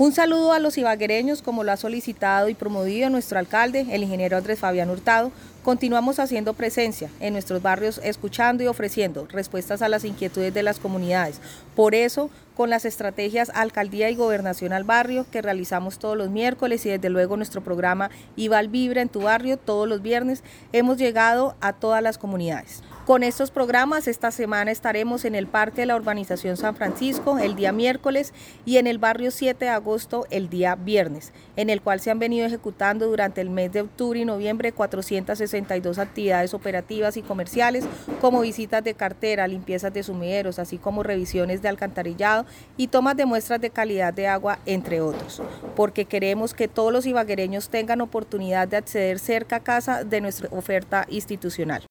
Un saludo a los ibaguereños, como lo ha solicitado y promovido nuestro alcalde, el ingeniero Andrés Fabián Hurtado. Continuamos haciendo presencia en nuestros barrios, escuchando y ofreciendo respuestas a las inquietudes de las comunidades. Por eso, con las estrategias Alcaldía y Gobernación al Barrio, que realizamos todos los miércoles, y desde luego nuestro programa IBAL Vibra en tu barrio todos los viernes, hemos llegado a todas las comunidades. Con estos programas, esta semana estaremos en el Parque de la Urbanización San Francisco el día miércoles y en el barrio 7 de agosto el día viernes, en el cual se han venido ejecutando durante el mes de octubre y noviembre 462 actividades operativas y comerciales, como visitas de cartera, limpiezas de sumideros, así como revisiones de alcantarillado y tomas de muestras de calidad de agua, entre otros, porque queremos que todos los ibaguereños tengan oportunidad de acceder cerca a casa de nuestra oferta institucional.